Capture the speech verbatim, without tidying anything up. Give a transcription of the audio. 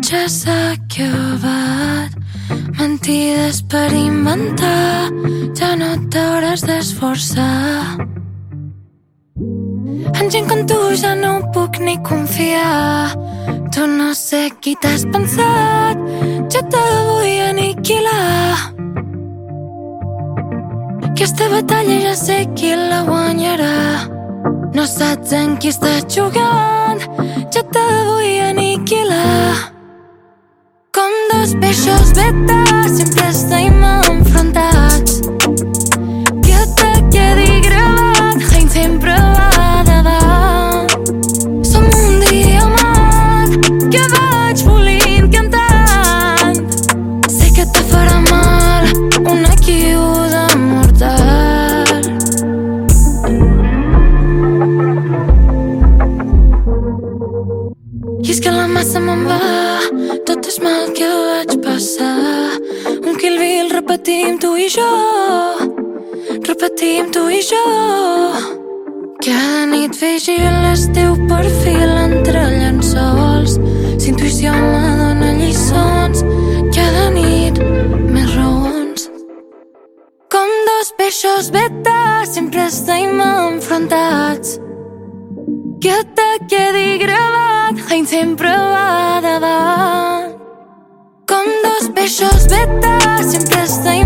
ja s'ha acabat. Mentides per inventar, ja no t'hauràs d'esforçar. En gent com tu ja no puc ni confiar. Tu no sé qui t'has pensat, jo te vull aniquilar. Aquesta batalla ja sé qui la guanyarà. No saps en qui estàs jugant, jo te vull aniquilar. Com dos peixos vetats, sempre estem enfrontats. Que te quedi gravat, Hein sempre va davant. Som un diamant que vaig volint cantant. Sé que te farà mal una quiuda mortal. I és que la massa me'n va, tot és mal que vaig passar. Un Kill Bill repetim tu i jo, repetim tu i jo. Cada nit vigila el teu perfil entre llençols. Si intuïció m'adona lliçons, cada nit més raons. Com dos peixos vetats, sempre estem enfrontats. Que te quedi gravat, Hein sempre va davant. Com dos peixos vetats, sempre estem